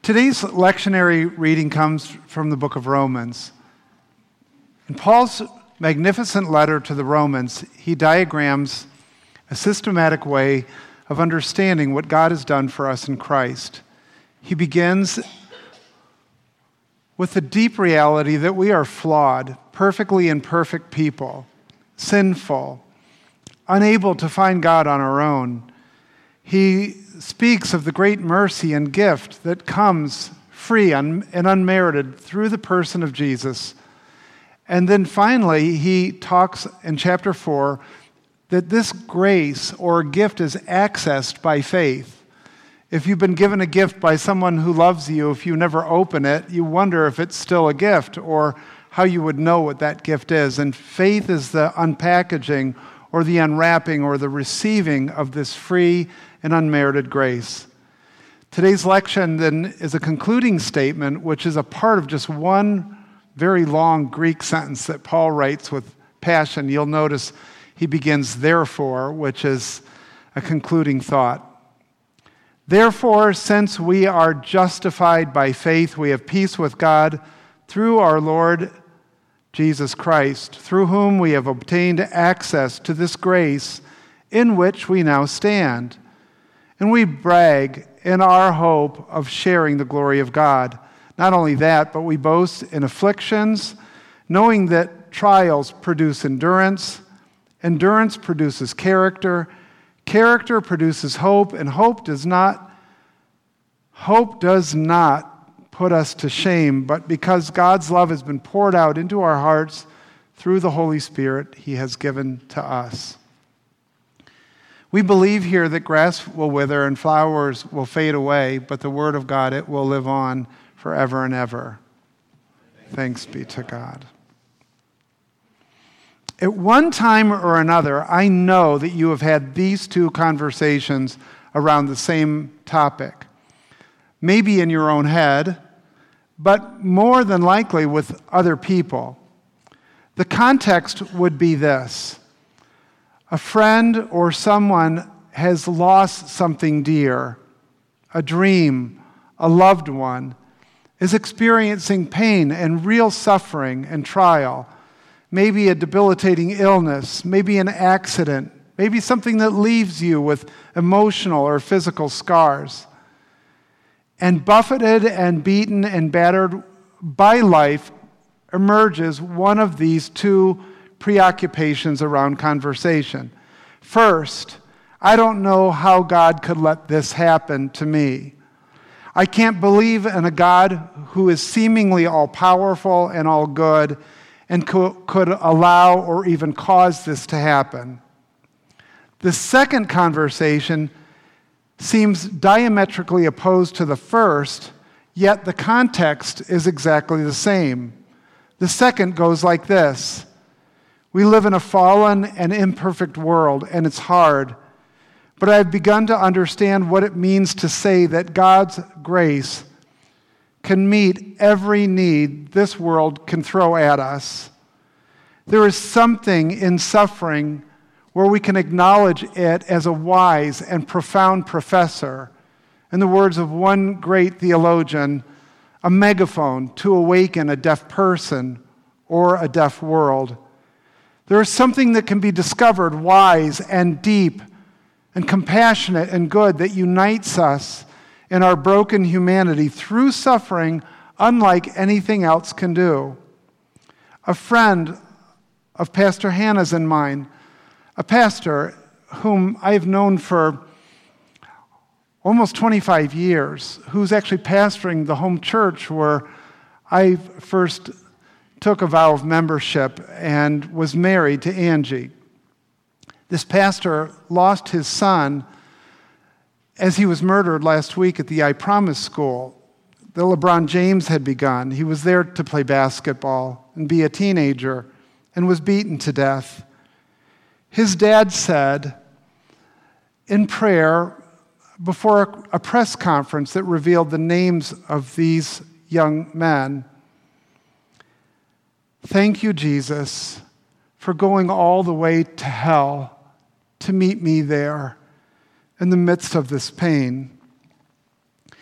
Today's lectionary reading comes from the book of Romans. In Paul's magnificent letter to the Romans, he diagrams a systematic way of understanding what God has done for us in Christ. He begins with the deep reality that we are flawed, perfectly imperfect people, sinful, unable to find God on our own. He speaks of the great mercy and gift that comes free and unmerited through the person of Jesus. And then finally, he talks in chapter 4 that this grace or gift is accessed by faith. If you've been given a gift by someone who loves you, if you never open it, you wonder if it's still a gift or how you would know what that gift is. And faith is the unpackaging or the unwrapping or the receiving of this free and unmerited grace. Today's lection then is a concluding statement, which is a part of just one very long Greek sentence that Paul writes with passion. You'll notice he begins, therefore, which is a concluding thought. Therefore, since we are justified by faith, we have peace with God through our Lord Jesus Christ, through whom we have obtained access to this grace in which we now stand. And we brag in our hope of sharing the glory of God. Not only that, but we boast in afflictions, knowing that trials produce endurance, endurance produces character, character produces hope, and hope does not put us to shame, but because God's love has been poured out into our hearts through the Holy Spirit He has given to us. We believe here that grass will wither and flowers will fade away, but the word of God, it will live on forever and ever. Thanks be to God. At one time or another, I know that you have had these two conversations around the same topic. Maybe in your own head, but more than likely with other people. The context would be this. A friend or someone has lost something dear, a dream, a loved one, is experiencing pain and real suffering and trial, maybe a debilitating illness, maybe an accident, maybe something that leaves you with emotional or physical scars. And buffeted and beaten and battered by life emerges one of these two preoccupations around conversation. First, I don't know how God could let this happen to me. I can't believe in a God who is seemingly all-powerful and all good and could allow or even cause this to happen. The second conversation seems diametrically opposed to the first, yet the context is exactly the same. The second goes like this. We live in a fallen and imperfect world, and it's hard. But I've begun to understand what it means to say that God's grace can meet every need this world can throw at us. There is something in suffering where we can acknowledge it as a wise and profound professor. In the words of one great theologian, a megaphone to awaken a deaf person or a deaf world. There is something that can be discovered wise and deep and compassionate and good that unites us in our broken humanity through suffering unlike anything else can do. A friend of Pastor Hannah's and mine, a pastor whom I've known for almost 25 years, who's actually pastoring the home church where I first took a vow of membership and was married to Angie. This pastor lost his son as he was murdered last week at the I Promise school that LeBron James had begun. He was there to play basketball and be a teenager and was beaten to death. His dad said in prayer before a press conference that revealed the names of these young men, "Thank you, Jesus, for going all the way to hell to meet me there in the midst of this pain."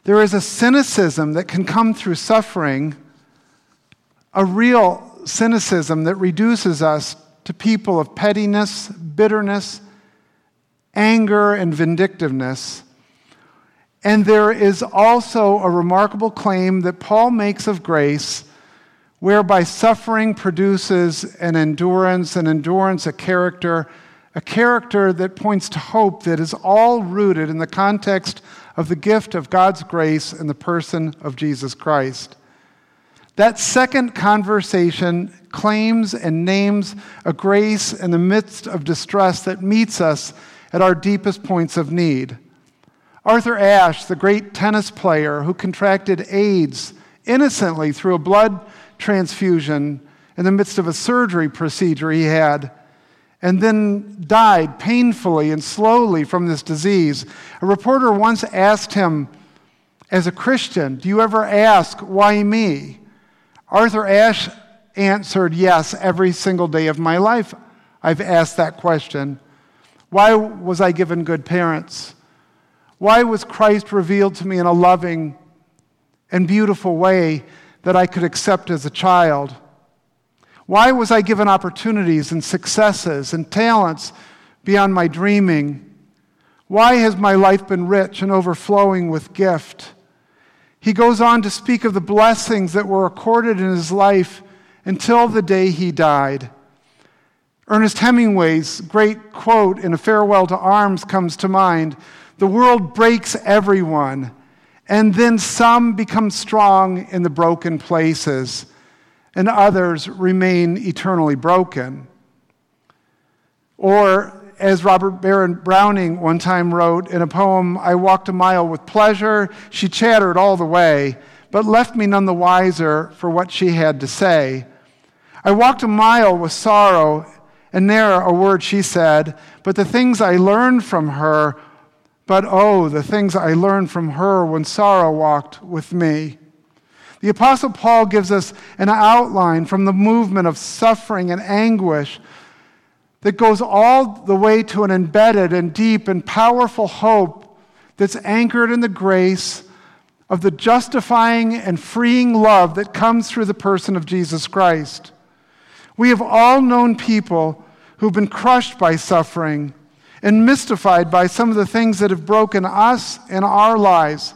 There is a cynicism that can come through suffering, a real cynicism that reduces us to people of pettiness, bitterness, anger, and vindictiveness. And there is also a remarkable claim that Paul makes of grace, whereby suffering produces an endurance a character that points to hope that is all rooted in the context of the gift of God's grace in the person of Jesus Christ. That second conversation claims and names a grace in the midst of distress that meets us at our deepest points of need. Arthur Ashe, the great tennis player who contracted AIDS innocently through a blood transfusion in the midst of a surgery procedure he had, and then died painfully and slowly from this disease. A reporter once asked him, as a Christian, do you ever ask, why me? Arthur Ashe answered, yes, every single day of my life I've asked that question. Why was I given good parents? Why was Christ revealed to me in a loving and beautiful way that I could accept as a child? Why was I given opportunities and successes and talents beyond my dreaming? Why has my life been rich and overflowing with gift? He goes on to speak of the blessings that were accorded in his life until the day he died. Ernest Hemingway's great quote in A Farewell to Arms comes to mind. The world breaks everyone, and then some become strong in the broken places, and others remain eternally broken. Or, as Robert Barron Browning one time wrote in a poem, I walked a mile with pleasure, she chattered all the way, but left me none the wiser for what she had to say. I walked a mile with sorrow, and ne'er a word she said, but the things I learned from her, the things I learned from her when sorrow walked with me. The Apostle Paul gives us an outline from the movement of suffering and anguish that goes all the way to an embedded and deep and powerful hope that's anchored in the grace of the justifying and freeing love that comes through the person of Jesus Christ. We have all known people who've been crushed by suffering and mystified by some of the things that have broken us and our lives.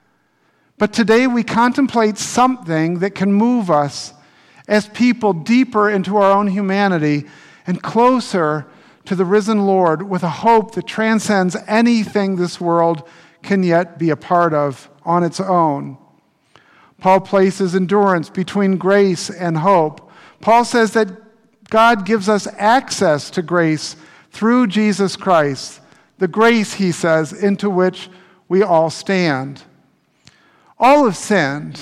But today we contemplate something that can move us as people deeper into our own humanity and closer to the risen Lord with a hope that transcends anything this world can yet be a part of on its own. Paul places endurance between grace and hope. Paul says that God gives us access to grace through Jesus Christ, the grace, he says, into which we all stand. All have sinned.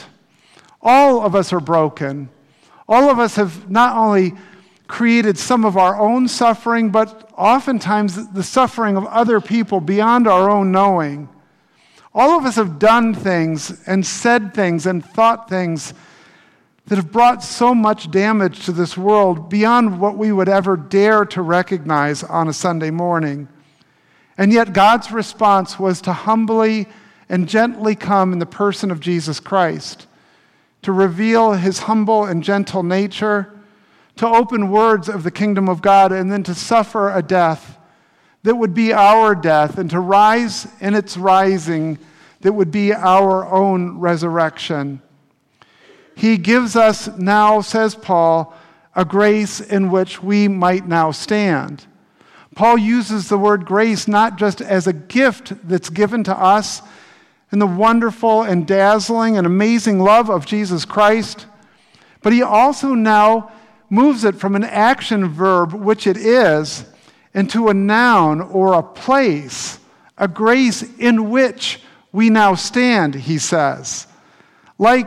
All of us are broken. All of us have not only created some of our own suffering, but oftentimes the suffering of other people beyond our own knowing. All of us have done things and said things and thought things that have brought so much damage to this world beyond what we would ever dare to recognize on a Sunday morning. And yet God's response was to humbly and gently come in the person of Jesus Christ, to reveal his humble and gentle nature, to open words of the kingdom of God, and then to suffer a death that would be our death, and to rise in its rising that would be our own resurrection. He gives us now, says Paul, a grace in which we might now stand. Paul uses the word grace not just as a gift that's given to us in the wonderful and dazzling and amazing love of Jesus Christ, but he also now moves it from an action verb, which it is, into a noun or a place, a grace in which we now stand, he says. Like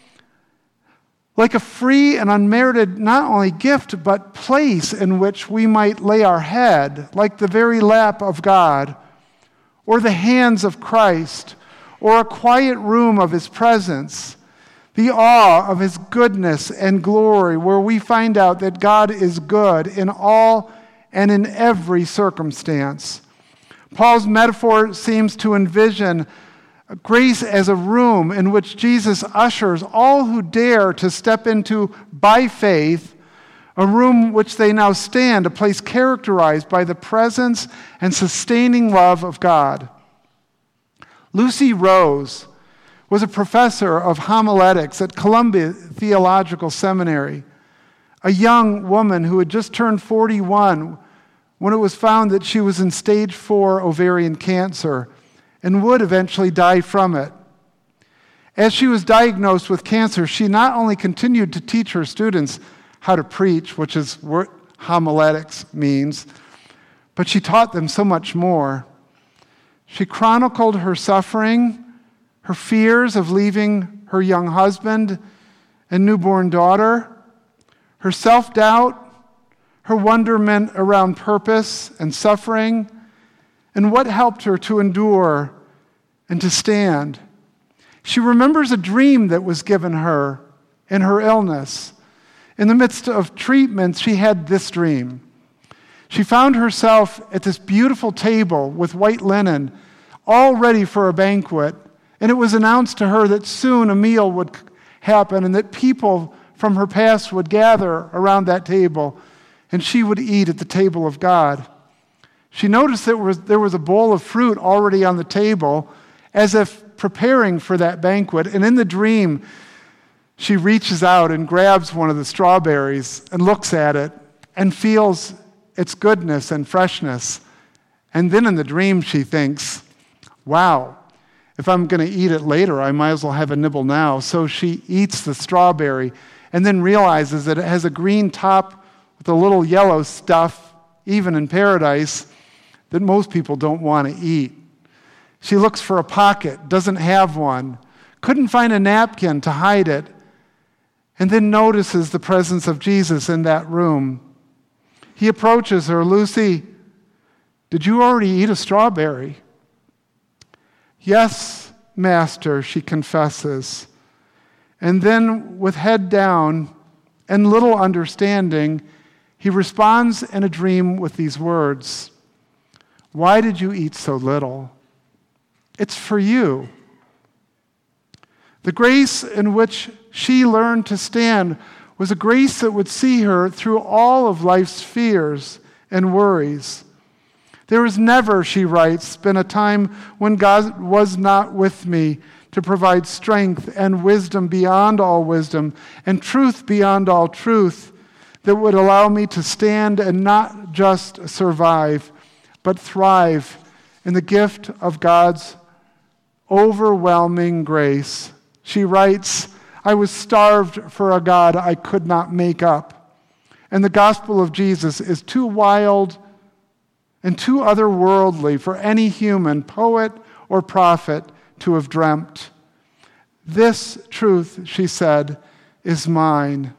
a free and unmerited not only gift, but place in which we might lay our head, like the very lap of God, or the hands of Christ, or a quiet room of his presence, the awe of his goodness and glory, where we find out that God is good in all and in every circumstance. Paul's metaphor seems to envision Grace as a room in which Jesus ushers all who dare to step into by faith, a room which they now stand, a place characterized by the presence and sustaining love of God. Lucy Rose was a professor of homiletics at Columbia Theological Seminary, a young woman who had just turned 41 when it was found that she was in stage 4 ovarian cancer and would eventually die from it. As she was diagnosed with cancer, she not only continued to teach her students how to preach, which is what homiletics means, but she taught them so much more. She chronicled her suffering, her fears of leaving her young husband and newborn daughter, her self-doubt, her wonderment around purpose and suffering, and what helped her to endure and to stand. She remembers a dream that was given her in her illness. In the midst of treatment, she had this dream. She found herself at this beautiful table with white linen, all ready for a banquet, and it was announced to her that soon a meal would happen and that people from her past would gather around that table, and she would eat at the table of God. She noticed that there was a bowl of fruit already on the table, as if preparing for that banquet. And in the dream, she reaches out and grabs one of the strawberries and looks at it and feels its goodness and freshness. And then in the dream, she thinks, wow, if I'm going to eat it later, I might as well have a nibble now. So she eats the strawberry and then realizes that it has a green top with a little yellow stuff, even in paradise, that most people don't want to eat. She looks for a pocket, doesn't have one, couldn't find a napkin to hide it, and then notices the presence of Jesus in that room. He approaches her, "Lucy, did you already eat a strawberry?" "Yes, Master," she confesses. And then, with head down and little understanding, he responds in a dream with these words, "Why did you eat so little? It's for you." The grace in which she learned to stand was a grace that would see her through all of life's fears and worries. "There has never," she writes, "been a time when God was not with me to provide strength and wisdom beyond all wisdom and truth beyond all truth that would allow me to stand and not just survive, but thrive in the gift of God's overwhelming grace." She writes, "I was starved for a God I could not make up. And the gospel of Jesus is too wild and too otherworldly for any human, poet or prophet, to have dreamt. This truth," she said, "is mine."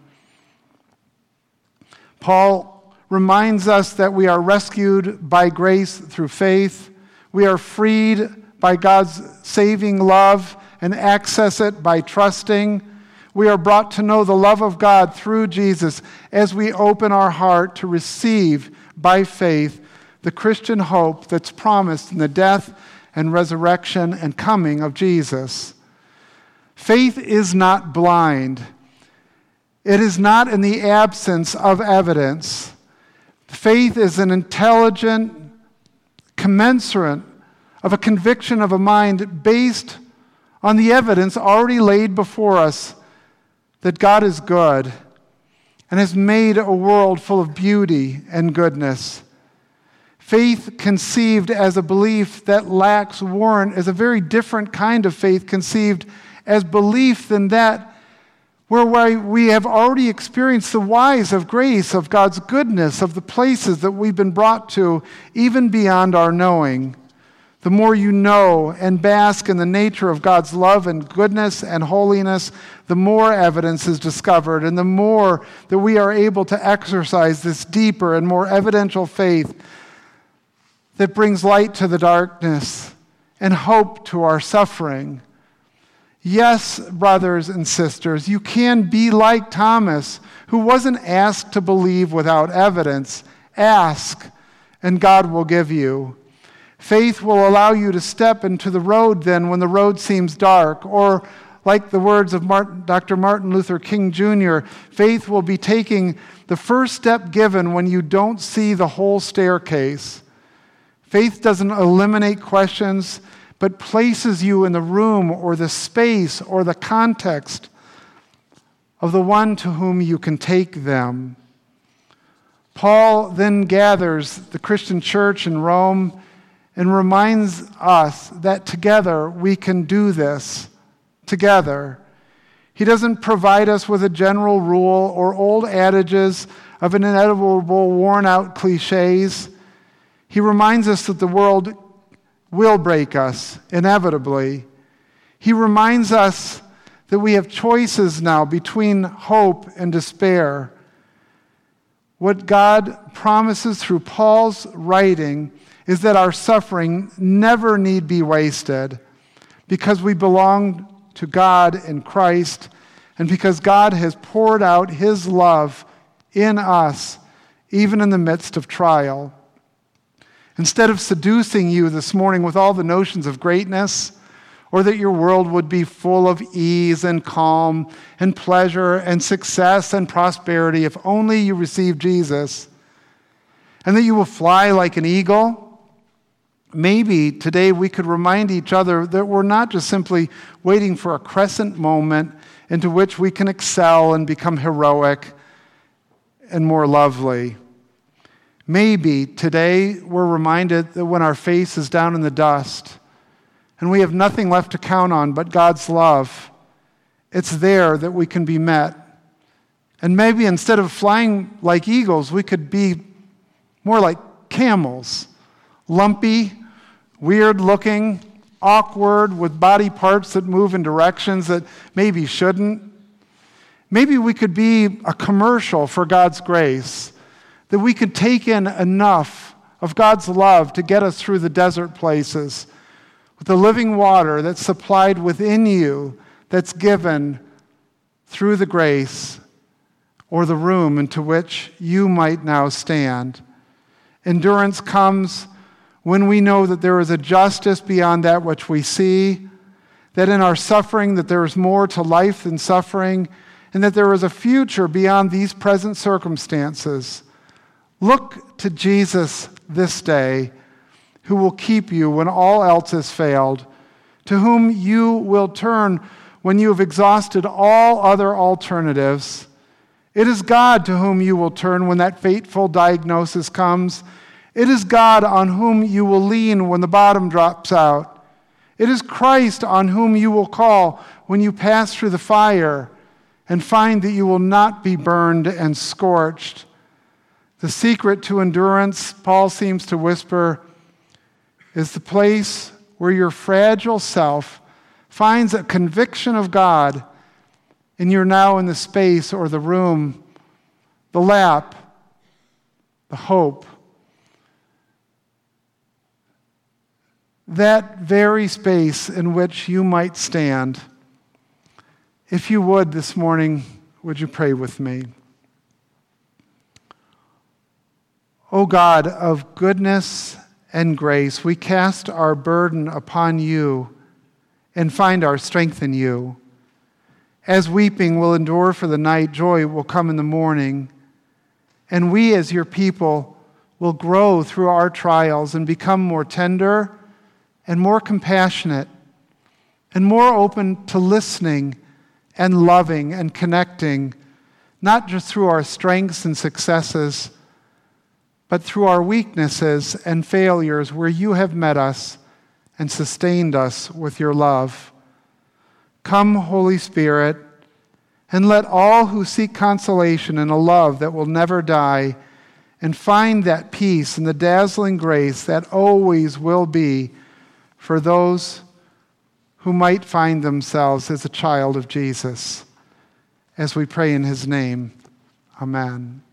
Paul reminds us that we are rescued by grace through faith. We are freed by God's saving love and access it by trusting. We are brought to know the love of God through Jesus as we open our heart to receive by faith the Christian hope that's promised in the death and resurrection and coming of Jesus. Faith is not blind. It is not in the absence of evidence. Faith is an intelligent, commensurate of a conviction of a mind based on the evidence already laid before us that God is good and has made a world full of beauty and goodness. Faith conceived as a belief that lacks warrant is a very different kind of faith conceived as belief than that where we have already experienced the wise of grace, of God's goodness, of the places that we've been brought to, even beyond our knowing. The more you know and bask in the nature of God's love and goodness and holiness, the more evidence is discovered, and the more that we are able to exercise this deeper and more evidential faith that brings light to the darkness and hope to our suffering. Yes, brothers and sisters, you can be like Thomas, who wasn't asked to believe without evidence. Ask, and God will give you. Faith will allow you to step into the road then when the road seems dark. Or, like the words of Dr. Martin Luther King Jr., faith will be taking the first step given when you don't see the whole staircase. Faith doesn't eliminate questions, but places you in the room or the space or the context of the one to whom you can take them. Paul then gathers the Christian church in Rome and reminds us that together we can do this, together. He doesn't provide us with a general rule or old adages of inevitable, worn-out cliches. He reminds us that the world will break us, inevitably. He reminds us that we have choices now between hope and despair. What God promises through Paul's writing is that our suffering never need be wasted because we belong to God in Christ and because God has poured out his love in us, even in the midst of trial. Instead of seducing you this morning with all the notions of greatness, or that your world would be full of ease and calm and pleasure and success and prosperity if only you receive Jesus, and that you will fly like an eagle, maybe today we could remind each other that we're not just simply waiting for a crescent moment into which we can excel and become heroic and more lovely. Maybe today we're reminded that when our face is down in the dust and we have nothing left to count on but God's love, it's there that we can be met. And maybe instead of flying like eagles, we could be more like camels, lumpy, weird-looking, awkward, with body parts that move in directions that maybe shouldn't. Maybe we could be a commercial for God's grace, that we could take in enough of God's love to get us through the desert places, with the living water that's supplied within you, that's given through the grace or the room into which you might now stand. Endurance comes when we know that there is a justice beyond that which we see, that in our suffering that there is more to life than suffering, and that there is a future beyond these present circumstances. Look to Jesus this day, who will keep you when all else has failed, to whom you will turn when you have exhausted all other alternatives. It is God to whom you will turn when that fateful diagnosis comes. It is God on whom you will lean when the bottom drops out. It is Christ on whom you will call when you pass through the fire and find that you will not be burned and scorched. The secret to endurance, Paul seems to whisper, is the place where your fragile self finds a conviction of God, and you're now in the space or the room, the lap, the hope. That very space in which you might stand. If you would this morning, would you pray with me? O God of goodness and grace, we cast our burden upon you and find our strength in you. As weeping will endure for the night, joy will come in the morning. And we as your people will grow through our trials and become more tender and more compassionate and more open to listening and loving and connecting, not just through our strengths and successes, but through our weaknesses and failures where you have met us and sustained us with your love. Come, Holy Spirit, and let all who seek consolation in a love that will never die and find that peace and the dazzling grace that always will be for those who might find themselves as a child of Jesus. As we pray in his name, amen.